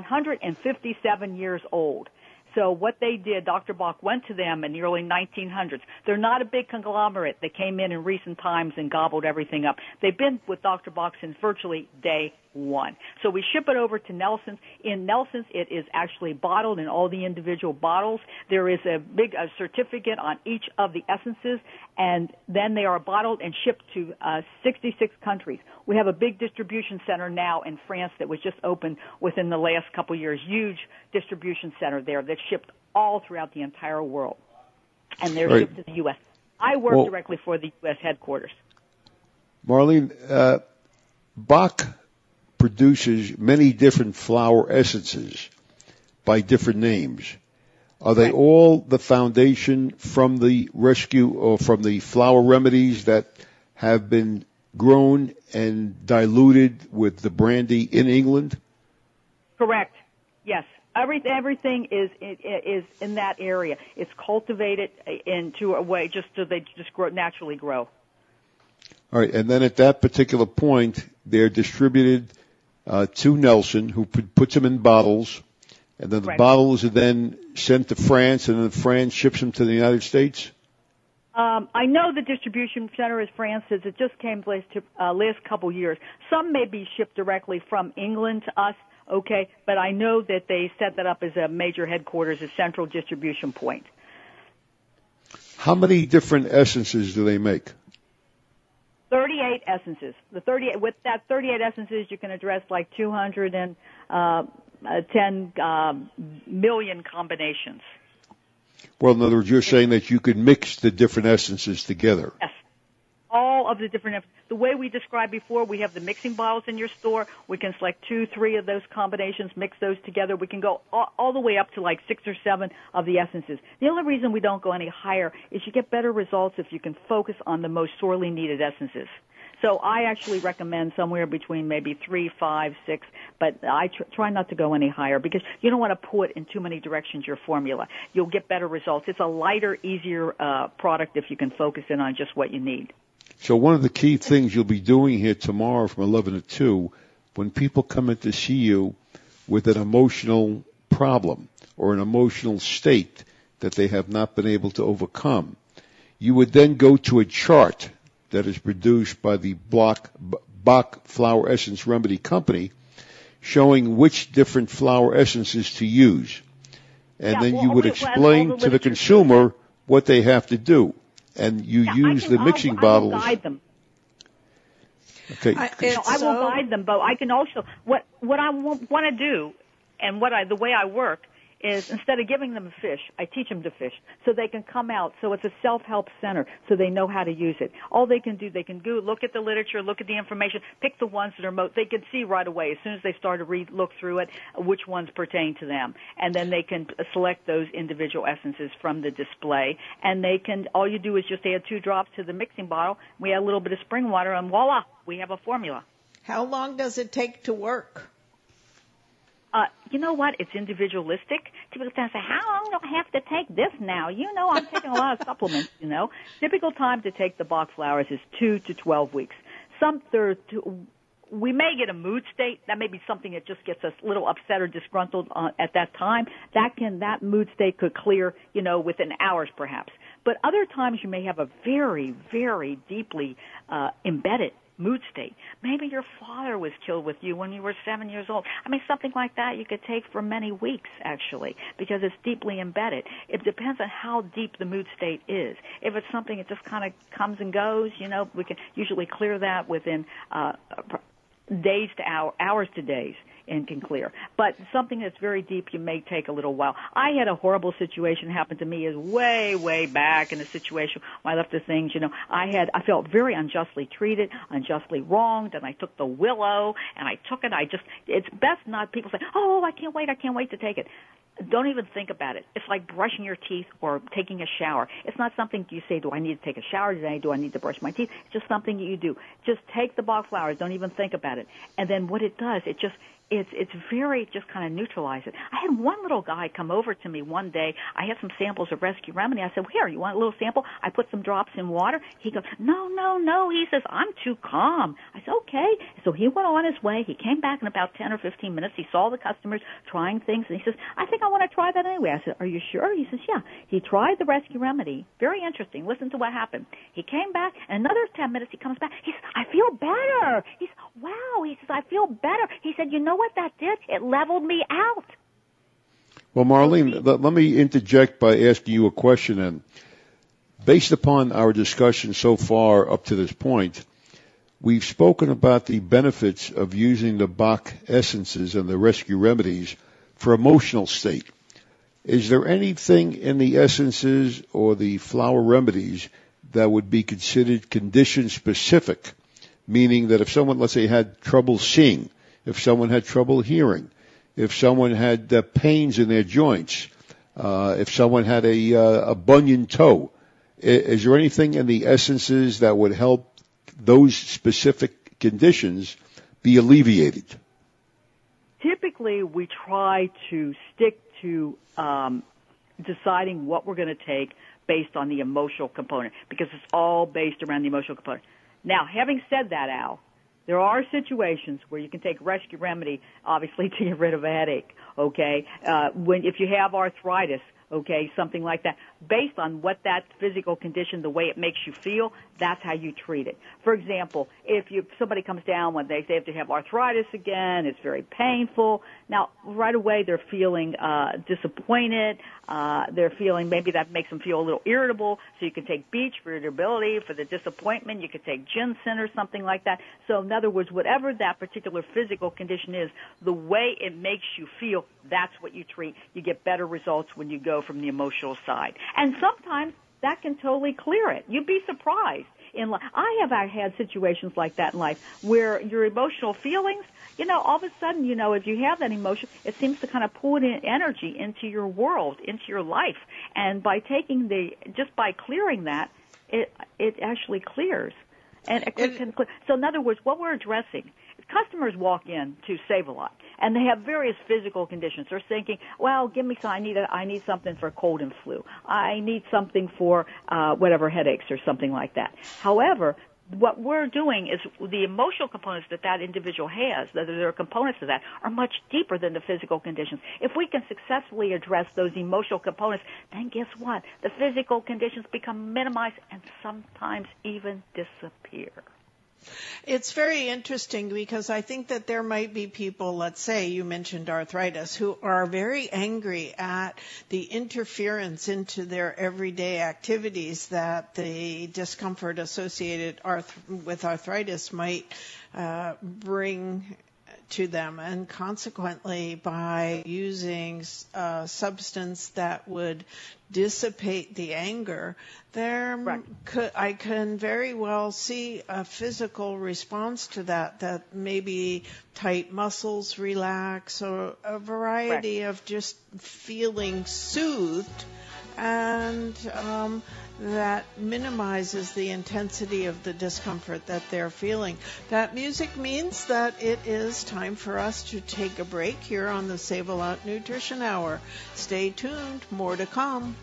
157 years old. So what they did, Dr. Bach went to them in the early 1900s. They're not a big conglomerate that came in recent times and gobbled everything up. They've been with Dr. Bach since virtually day one. So we ship it over to Nelson's. In Nelson's, it is actually bottled in all the individual bottles. There is a big certificate on each of the essences, and then they are bottled and shipped to 66 countries. We have a big distribution center now in France that was just opened within the last couple of years. Huge distribution center there that's shipped all throughout the entire world, and they're shipped to the U.S. I work directly for the U.S. headquarters. Marlene, Bach produces many different flower essences by different names. Are they all the foundation from the rescue or from the flower remedies that have been grown and diluted with the brandy in England? Correct. Yes. Everything is in that area. It's cultivated into a way just so they just naturally grow. All right, and then at that particular point, they're distributed to Nelson, who puts them in bottles, and then the bottles are then sent to France, and then France ships them to the United States? I know the distribution center is France's. It just came last couple years. Some may be shipped directly from England to us, okay, but I know that they set that up as a major headquarters, a central distribution point. How many different essences do they make? 38 essences. With that 38 essences, you can address like 210 million combinations. Well, in other words, you're saying that you could mix the different essences together. Yes. All of the different, the way we described before, we have the mixing bottles in your store. We can select 2, 3 of those combinations, mix those together. We can go all the way up to like 6 or 7 of the essences. The only reason we don't go any higher is you get better results if you can focus on the most sorely needed essences. So I actually recommend somewhere between maybe 3, 5, 6, but I try not to go any higher because you don't want to put in too many directions your formula. You'll get better results. It's a lighter, easier product if you can focus in on just what you need. So one of the key things you'll be doing here tomorrow from 11 to 2, when people come in to see you with an emotional problem or an emotional state that they have not been able to overcome, you would then go to a chart that is produced by the Bach Flower Essence Remedy Company showing which different flower essences to use. And then you would explain to the consumer what they have to do. And you use the mixing bottles. I will guide them. Okay. I will guide them, but I can also, what I want to do and the way I work is instead of giving them a fish, I teach them to fish so they can come out. So it's a self-help center so they know how to use it. All they can do, look at the literature, look at the information, pick the ones that are they can see right away as soon as they start to look through it, which ones pertain to them. And then they can select those individual essences from the display. And all you do is just add 2 drops to the mixing bottle. We add a little bit of spring water and voila, we have a formula. How long does it take to work? You know what? It's individualistic. People say, how long do I have to take this now? You know, I'm taking a lot of supplements, you know. Typical time to take the Bach flowers is 2 to 12 weeks. We may get a mood state. That may be something that just gets us a little upset or disgruntled at that time. That mood state could clear, you know, within hours perhaps. But other times you may have a very, very deeply embedded mood state. Maybe your father was killed with you when you were 7 years old. I mean, something like that you could take for many weeks, actually, because it's deeply embedded. It depends on how deep the mood state is. If it's something that just kind of comes and goes, you know, we can usually clear that within days to hours to days, and can clear. But something that's very deep, you may take a little while. I had a horrible situation happen to me is way, way back in a situation when I left the things, you know, I felt very unjustly treated, unjustly wronged, and I took the willow, and I took it. It's best not, people say, oh, I can't wait to take it. Don't even think about it. It's like brushing your teeth or taking a shower. It's not something you say, do I need to take a shower today? Do I need to brush my teeth? It's just something you do. Just take the Bach flowers. Don't even think about it. And then what it does, it's very just kind of neutralize it. I had one little guy come over to me one day. I had some samples of Rescue Remedy. I said, here, you want a little sample? I put some drops in water. He goes, no. He says, I'm too calm. I said, okay. So he went on his way. He came back in about 10 or 15 minutes. He saw the customers trying things, and he says, I think I want to try that anyway. I said, are you sure? He says, yeah. He tried the Rescue Remedy. Very interesting. Listen to what happened. He came back, and another 10 minutes he comes back. He says, I feel better. He says, wow. He says, I feel better. He said, you know what that did? It leveled me out. Well, Marlene, let me interject by asking you a question then. Based upon our discussion so far up to this point, we've spoken about the benefits of using the Bach essences and the Rescue Remedies for emotional state. Is there anything in the essences or the flower remedies that would be considered condition specific? Meaning that if someone, let's say, had trouble seeing, if someone had trouble hearing, if someone had pains in their joints, if someone had a bunion toe, is there anything in the essences that would help those specific conditions be alleviated? Typically, we try to stick to deciding what we're going to take based on the emotional component, because it's all based around the emotional component. Now, having said that, Al, there are situations where you can take Rescue Remedy, obviously, to get rid of a headache, okay? If you have arthritis, okay, something like that. Based on what that physical condition, the way it makes you feel, that's how you treat it. For example, if somebody comes down when they have to have arthritis again, it's very painful. Now, right away they're feeling disappointed. They're feeling, maybe that makes them feel a little irritable. So you can take beech for irritability, for the disappointment. You could take ginseng or something like that. So in other words, whatever that particular physical condition is, the way it makes you feel, that's what you treat. You get better results when you go from the emotional side. And sometimes that can totally clear it. You'd be surprised. I have had situations like that in life where your emotional feelings, all of a sudden, if you have that emotion, it seems to kind of pull in energy into your world, into your life. And by just by clearing that, it actually clears. And it can clear. So in other words, what we're addressing, if customers walk in to Save-A-Lot and they have various physical conditions, they're thinking, well, give me some, I need something for cold and flu. I need something for whatever, headaches or something like that. However, what we're doing is the emotional components that individual has, that there are components of that, are much deeper than the physical conditions. If we can successfully address those emotional components, then guess what? The physical conditions become minimized and sometimes even disappear. It's very interesting because I think that there might be people, let's say you mentioned arthritis, who are very angry at the interference into their everyday activities that the discomfort associated with arthritis might bring to them, and consequently by using a substance that would dissipate the anger, I can very well see a physical response to that maybe tight muscles relax, or a variety of just feeling soothed. And that minimizes the intensity of the discomfort that they're feeling. That music means that it is time for us to take a break here on the Save-A-Lot Nutrition Hour. Stay tuned, more to come.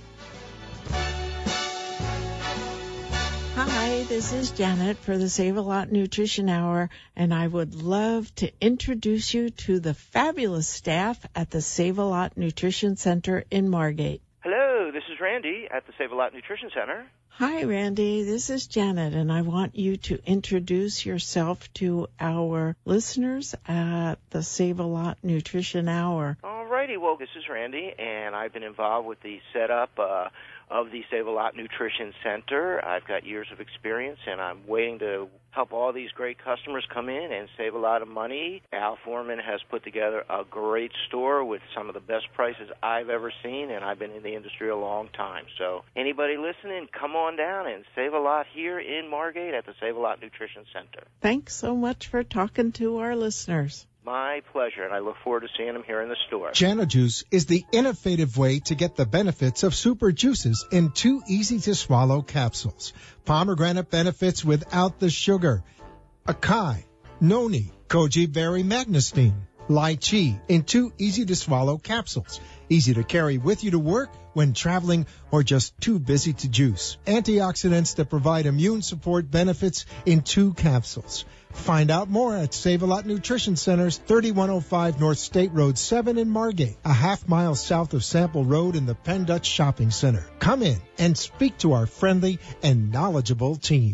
Hi, this is Janet for the Save-A-Lot Nutrition Hour, and I would love to introduce you to the fabulous staff at the Save-A-Lot Nutrition Center in Margate. Hello, this is Randy at the Save-A-Lot Nutrition Center. Hi, Randy. This is Janet, and I want you to introduce yourself to our listeners at the Save-A-Lot Nutrition Hour. All righty. Well, this is Randy, and I've been involved with the setup of the Save-A-Lot Nutrition Center. I've got years of experience, and I'm waiting to help all these great customers come in and save a lot of money. Al Foreman has put together a great store with some of the best prices I've ever seen, and I've been in the industry a long time. So anybody listening, come on down and save a lot here in Margate at the Save-A-Lot Nutrition Center. Thanks so much for talking to our listeners. My pleasure, and I look forward to seeing them here in the store. Jana Juice is the innovative way to get the benefits of super juices in 2 easy-to-swallow capsules. Pomegranate benefits without the sugar. Acai, noni, goji berry magnestine, lychee in 2 easy-to-swallow capsules. Easy to carry with you to work, when traveling, or just too busy to juice. Antioxidants that provide immune support benefits in 2 capsules. Find out more at Save-A-Lot Nutrition Center's 3105 North State Road 7 in Margate, a half-mile south of Sample Road in the Penn Dutch Shopping Center. Come in and speak to our friendly and knowledgeable team.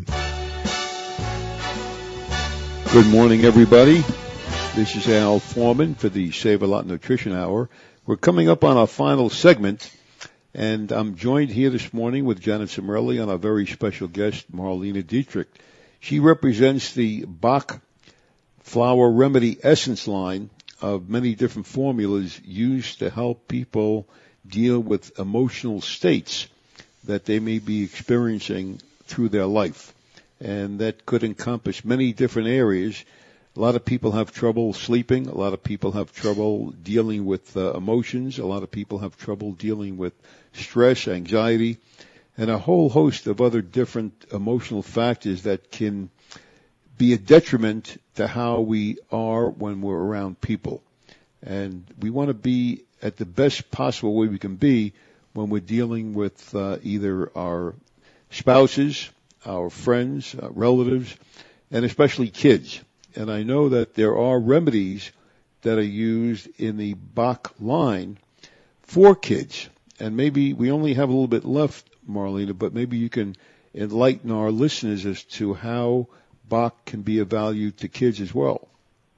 Good morning, everybody. This is Al Foreman for the Save-A-Lot Nutrition Hour. We're coming up on our final segment, and I'm joined here this morning with Janet Cimarelli and our very special guest, Marlena Dietrich. She represents the Bach Flower Remedy Essence line of many different formulas used to help people deal with emotional states that they may be experiencing through their life. And that could encompass many different areas. A lot of people have trouble sleeping. A lot of people have trouble dealing with emotions. A lot of people have trouble dealing with stress, anxiety, and a whole host of other different emotional factors that can be a detriment to how we are when we're around people. And we want to be at the best possible way we can be when we're dealing with either our spouses, our friends, relatives, and especially kids. And I know that there are remedies that are used in the Bach line for kids. And maybe we only have a little bit left, Marlena, but maybe you can enlighten our listeners as to how Bach can be of value to kids as well.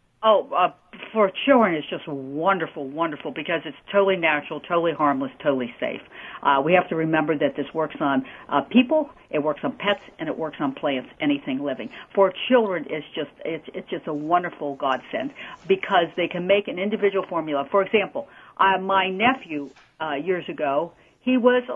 For children, it's just wonderful, wonderful, because it's totally natural, totally harmless, totally safe. We have to remember that this works on people, it works on pets, and it works on plants, anything living. For children, it's just a wonderful godsend, because they can make an individual formula. For example, my nephew years ago, he wasn't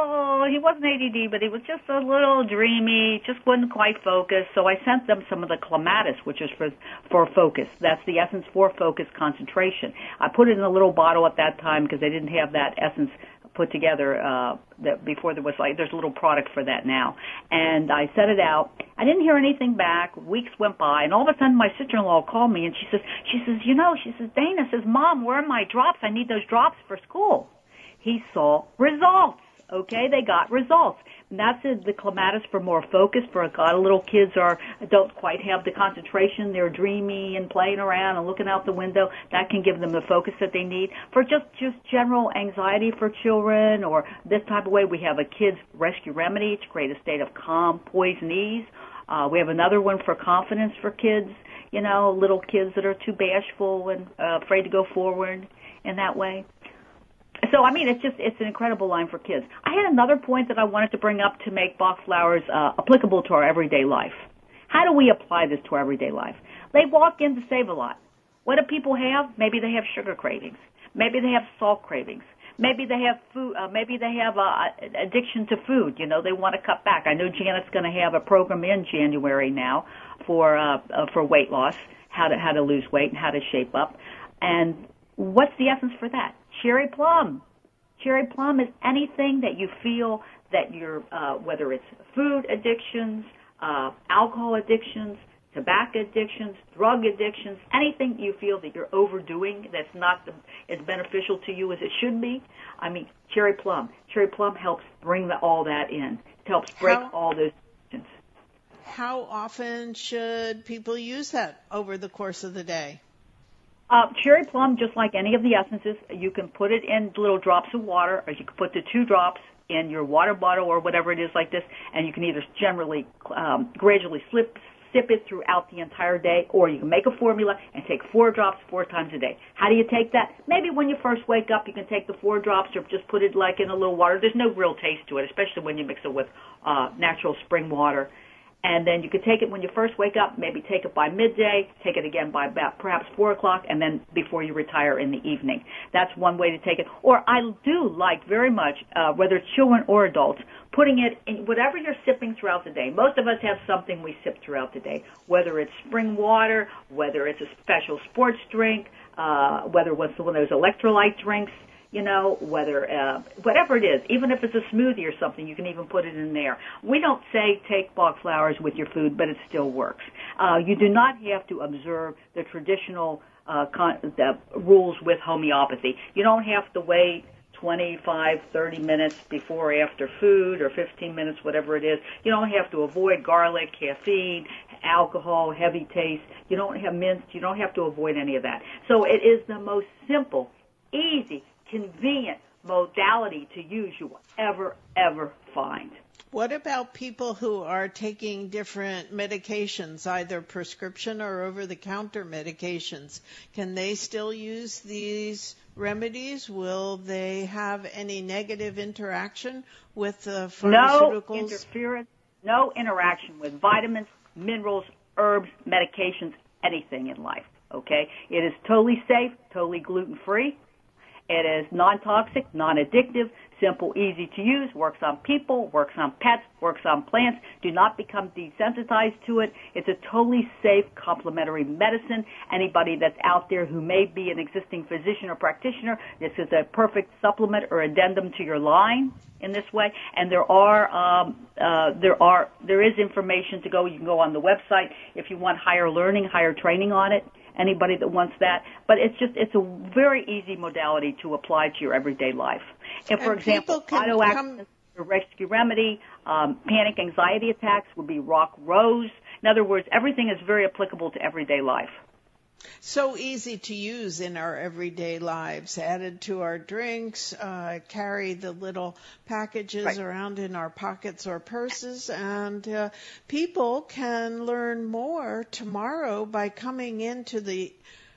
ADD, but he was just a little dreamy, just wasn't quite focused. So I sent them some of the clematis, which is for focus. That's the essence for focus concentration. I put it in a little bottle at that time because they didn't have that essence put together before there was there's a little product for that now. And I set it out. I didn't hear anything back. Weeks went by, and all of a sudden my sister-in-law called me, and she says, Dana says, Mom, where are my drops? I need those drops for school. He saw results. Okay, they got results. And that's the clematis for more focus. For a lot of little kids don't quite have the concentration. They're dreamy and playing around and looking out the window. That can give them the focus that they need. For just general anxiety for children or this type of way, we have a kids rescue remedy to create a state of calm, poise, and ease. We have another one for confidence for kids, little kids that are too bashful and afraid to go forward in that way. So, it's an incredible line for kids. I had another point that I wanted to bring up to make Bach flowers applicable to our everyday life. How do we apply this to our everyday life? They walk in to Save-A-Lot. What do people have? Maybe they have sugar cravings. Maybe they have salt cravings. Maybe they have food. Maybe they have addiction to food. They want to cut back. I know Janet's going to have a program in January now for weight loss, how to lose weight and how to shape up. And what's the essence for that? Cherry plum. Cherry plum is anything that you feel that you're, whether it's food addictions, alcohol addictions, tobacco addictions, drug addictions, anything you feel that you're overdoing that's not as beneficial to you as it should be. I mean, Cherry Plum. Cherry Plum helps bring all that in. It helps break all those addictions. How often should people use that over the course of the day? Cherry Plum, just like any of the essences, you can put it in little drops of water, or you can put the 2 drops in your water bottle or whatever it is like this, and you can either generally, gradually sip it throughout the entire day, or you can make a formula and take 4 drops 4 times a day. How do you take that? Maybe when you first wake up, you can take the 4 drops, or just put it like in a little water. There's no real taste to it, especially when you mix it with natural spring water. And then you could take it when you first wake up, maybe take it by midday, take it again by about perhaps 4 o'clock, and then before you retire in the evening. That's one way to take it. Or I do like very much, whether it's children or adults, putting it in whatever you're sipping throughout the day. Most of us have something we sip throughout the day, whether it's spring water, whether it's a special sports drink, whether it's one of those electrolyte drinks, whether, whatever it is, even if it's a smoothie or something, you can even put it in there. We don't say take Bach flowers with your food, but it still works. You do not have to observe the traditional the rules with homeopathy. You don't have to wait 25, 30 minutes before or after food, or 15 minutes, whatever it is. You don't have to avoid garlic, caffeine, alcohol, heavy taste. You don't have mints. You don't have to avoid any of that. So it is the most simple, easy, convenient modality to use you will ever find. What about people who are taking different medications, either prescription or over-the-counter medications? Can they still use these remedies? Will they have any negative interaction with the pharmaceuticals? No interference, no interaction with vitamins, minerals, herbs, medications, anything in life, okay? It is totally safe, totally gluten-free. It is non-toxic, non-addictive, simple, easy to use, works on people, works on pets, works on plants. Do not become desensitized to it. It's a totally safe complementary medicine. Anybody that's out there who may be an existing physician or practitioner, this is a perfect supplement or addendum to your line in this way. And there is information to go. You can go on the website if you want higher learning, higher training on it. Anybody that wants that. But it's a very easy modality to apply to your everyday life. And for example, auto-accidents, a rescue remedy, panic anxiety attacks would be rock rose. In other words, everything is very applicable to everyday life. So easy to use in our everyday lives, added to our drinks, carry the little packages around in our pockets or purses, and people can learn more tomorrow by coming into the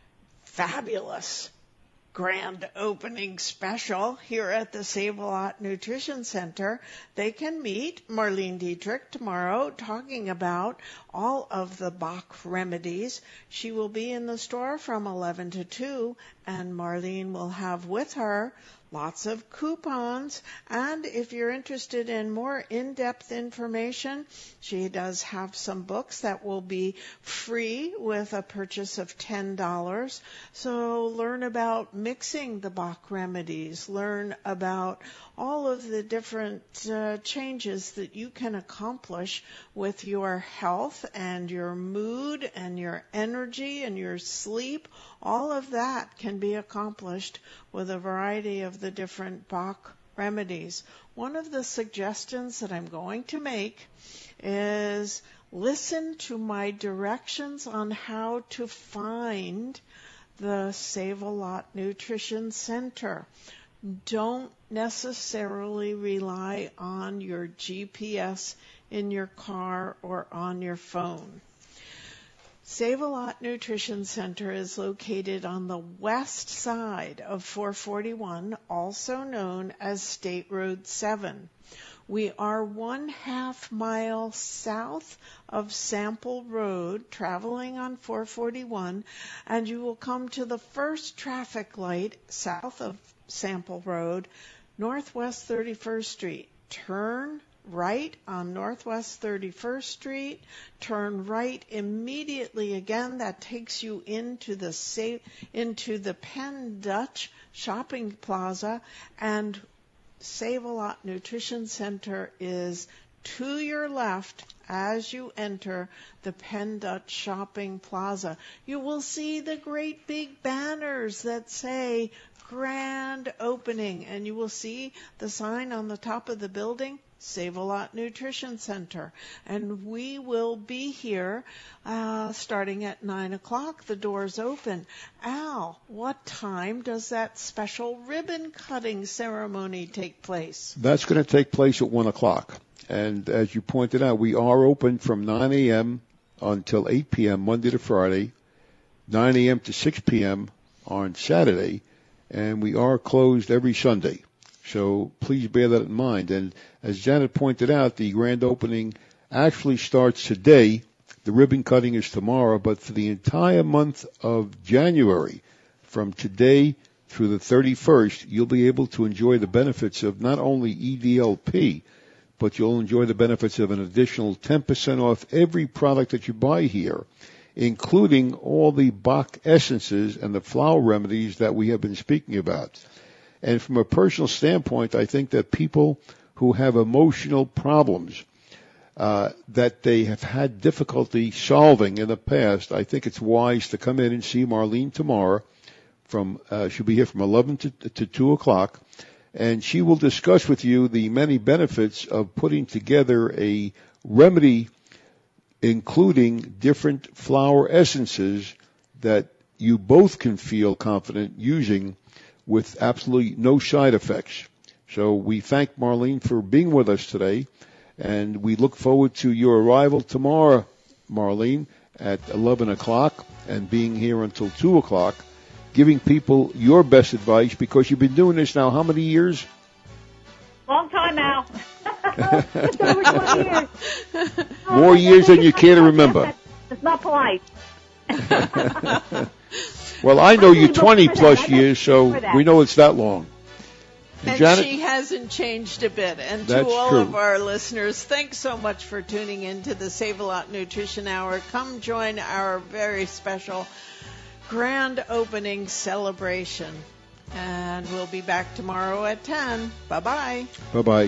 fabulous grand opening special here at the Save-A-Lot Nutrition Center. They can meet Marlene Dietrich tomorrow talking about all of the Bach remedies. She will be in the store from 11 to 2, and Marlene will have with her lots of coupons. And if you're interested in more in-depth information, she does have some books that will be free with a purchase of $10. So learn about mixing the Bach remedies, learn about all of the different changes that you can accomplish with your health and your mood and your energy and your sleep. All of that can be accomplished with a variety of the different Bach remedies. One of the suggestions that I'm going to make is listen to my directions on how to find the Save-A-Lot Nutrition Center. Don't necessarily rely on your GPS in your car or on your phone. Save-A-Lot Nutrition Center is located on the west side of 441, also known as State Road 7. We are 1/2 mile south of Sample Road, traveling on 441, and you will come to the first traffic light south of Sample Road, Northwest 31st Street. Turn right on Northwest 31st Street, turn right immediately again. That takes you into the Penn Dutch Shopping Plaza, and Save-A-Lot Nutrition Center is to your left as you enter the Penn Dutch Shopping Plaza. You will see the great big banners that say grand opening, and you will see the sign on the top of the building, Save-A-Lot Nutrition Center. And we will be here starting at 9 o'clock. The doors open. Al, what time does that special ribbon cutting ceremony take place? That's going to take place at 1 o'clock. And as you pointed out, we are open from 9 a.m. until 8 p.m. Monday to Friday, 9 a.m. to 6 p.m. on Saturday, and we are closed every Sunday. So please bear that in mind. And as Janet pointed out, the grand opening actually starts today. The ribbon cutting is tomorrow, but for the entire month of January, from today through the 31st, you'll be able to enjoy the benefits of not only EDLP, but you'll enjoy the benefits of an additional 10% off every product that you buy here, including all the Bach essences and the flower remedies that we have been speaking about. And from a personal standpoint, I think that people who have emotional problems that they have had difficulty solving in the past, I think it's wise to come in and see Marlene tomorrow. She'll be here from 11 to 2 o'clock. And she will discuss with you the many benefits of putting together a remedy including different flower essences that you both can feel confident using with absolutely no side effects. So we thank Marlene for being with us today, and we look forward to your arrival tomorrow, Marlene, at 11 o'clock and being here until 2 o'clock. Giving people your best advice, because you've been doing this now how many years? Long time now. It's over 20 years. More years than you care to remember. It's not polite. Well, I know you 20 plus years, so we know it's that long. And Janet? She hasn't changed a bit. And to That's all true. of our listeners, thanks so much for tuning in to the Save-A-Lot Nutrition Hour. Come join our very special grand opening celebration. And we'll be back tomorrow at 10. Bye-bye. Bye-bye.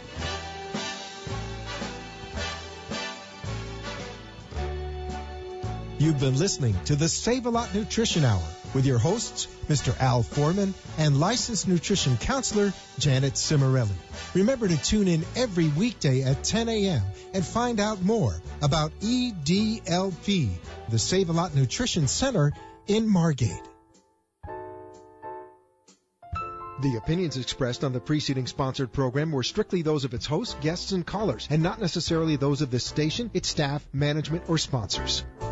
You've been listening to the Save-A-Lot Nutrition Hour with your hosts, Mr. Al Foreman and licensed nutrition counselor, Janet Cimarelli. Remember to tune in every weekday at 10 a.m. and find out more about EDLP, the Save-A-Lot Nutrition Center in Margate. The opinions expressed on the preceding sponsored program were strictly those of its hosts, guests, and callers, and not necessarily those of this station, its staff, management, or sponsors.